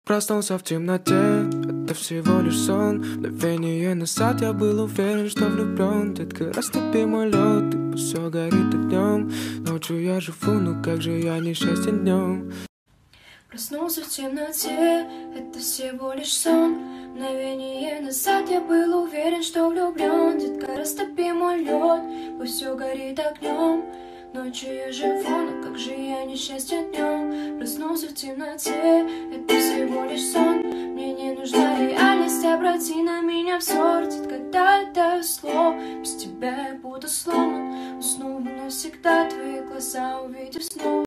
Проснулся в темноте, это всего лишь сон. Мгновение назад я был уверен, что влюблен. Детка, растопи мой лед, и пусть все горит огнем. Ночью я живу, но как же я несчастен днем. Проснулся в темноте, это всего лишь сон. Мгновение назад я был уверен, что влюблен. Детка, растопи мой лед, пусть все горит огнем. Ночью я живу, но как же я несчастен днем. Проснулся в темноте, это всего лишь сон. Мне не нужна реальность, обрати на меня взор. Детка, дай слово, без тебя я буду сломан. Усну навсегда, твои глаза увидев снова.